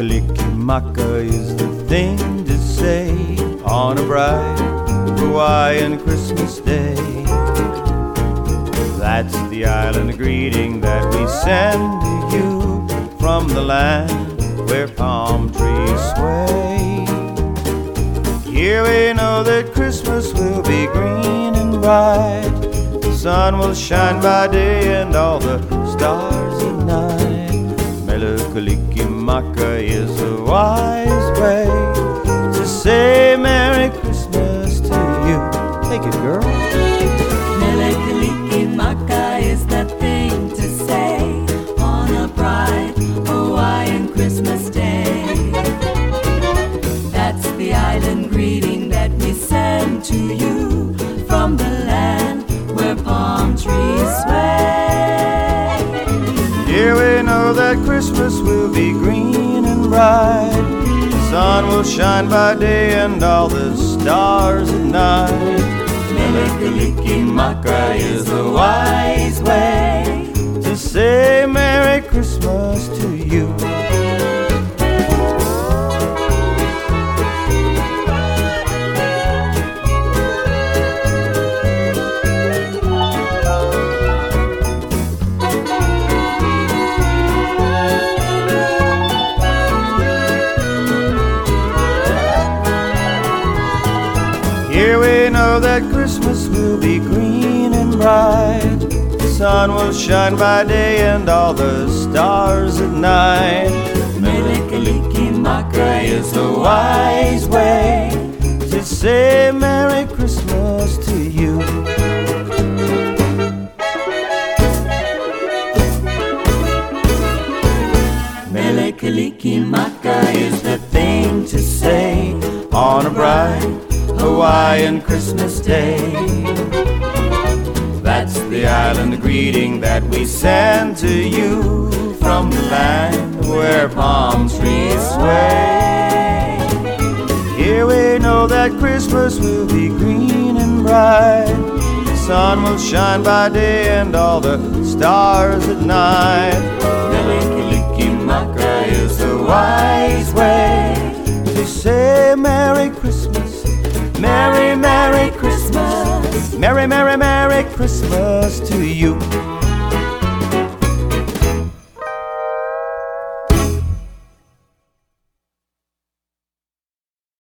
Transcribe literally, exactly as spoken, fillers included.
Mele-Kalikimaka is the thing to say on a bright Hawaiian Christmas day. That's the island greeting that we send to you from the land where palm trees sway. Here we know that Christmas will be green and bright. The sun will shine by day and all the stars at night. Mele-Kalikimaka is a wise way to say Merry Christmas to you. Take it, girl. Mele-Kalikimaka is the thing to say on a bright Hawaiian Christmas day. That's the island greeting that we send to you from the land where palm trees sway. Here we know that Christmas will be green and bright. The sun will shine by day and all the stars at night. Mele-Kalikimaka is a wise way to say Merry Christmas to you. Here we know that Christmas will be green and bright. The sun will shine by day and all the stars at night. Mele-Kalikimaka is the wise way to say Merry Christmas to you. Mele-Kalikimaka is the thing to say on a bright Hawaiian Christmas day. That's the island greeting that we send to you from the land where palm trees sway. Here we know that Christmas will be green and bright. The sun will shine by day and all the stars at night. Mele-Kalikimaka is the wise way to say Merry Christmas. Merry, Merry Christmas. Merry, Merry, Merry Christmas to you.